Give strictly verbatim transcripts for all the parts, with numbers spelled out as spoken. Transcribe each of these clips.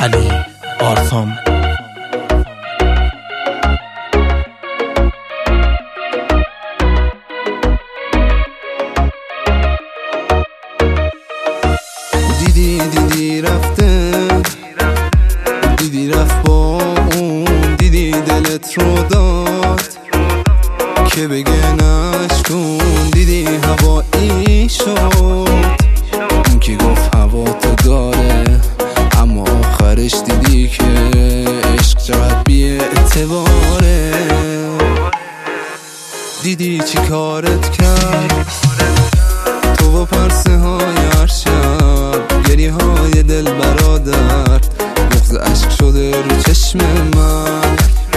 علی آرسام. دیدی دیدی رفته، دیدی رفت با اون، دیدی دلت رو داد که بگه نشکن، دیدی هوایی شد اون که گفت هوا تو داره، اما آخرش دیدی که عشق چقدر بی اعتباره. دیدی چی کارت کرد تو و پرسه های هر شب، گریه های دل برادرد، بغض عشق شده رو چشم من،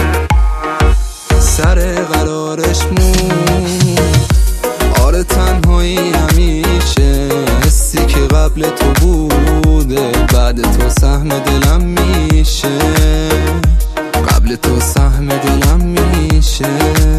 سر قرارش موند. آره تنهایی همیشه، حسی که قبل تو بوده بعد تو سهم دلم میشه، قبل تو سهم دلم میشه.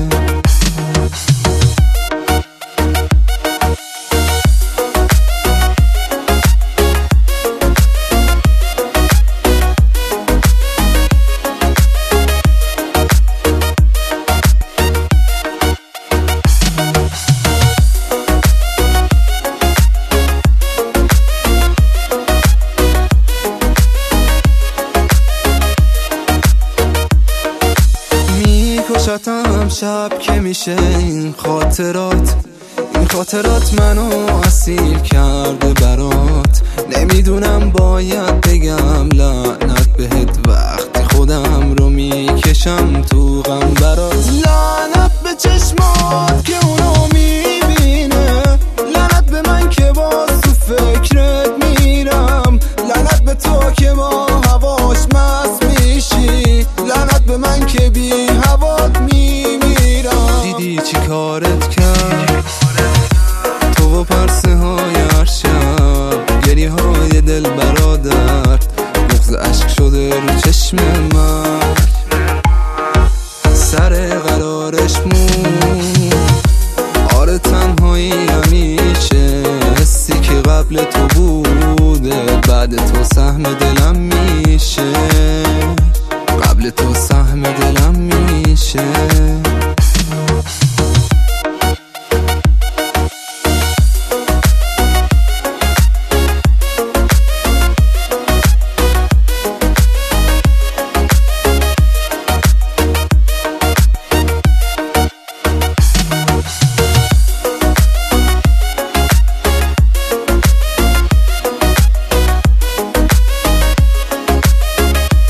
کشتم شب که میشه این خاطرات، این خاطرات منو اسیر کرده برات. نمیدونم باید بگم لعنت بهت وقتی خودم رو میکشم تو غم برات. لعنت به چشمات که اونو میبینه، لعنت به من که باز تو فکرت میرم، لعنت به تو که با هواش مست میشی، لعنت به من که بی هوات میمیرم. دیدی چی کارت کرد تو و پرسه های هر شب، گریه های دل برادرد، بغض عشق شده رو چشم من، سر قرارش موند. آره تنهایی همیشه، حسی که قبل تو بوده بعد تو سهم دلم میشه، قبل تو سهم دلم میشه.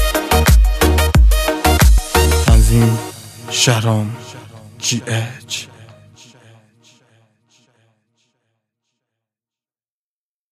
شهرام جی اچ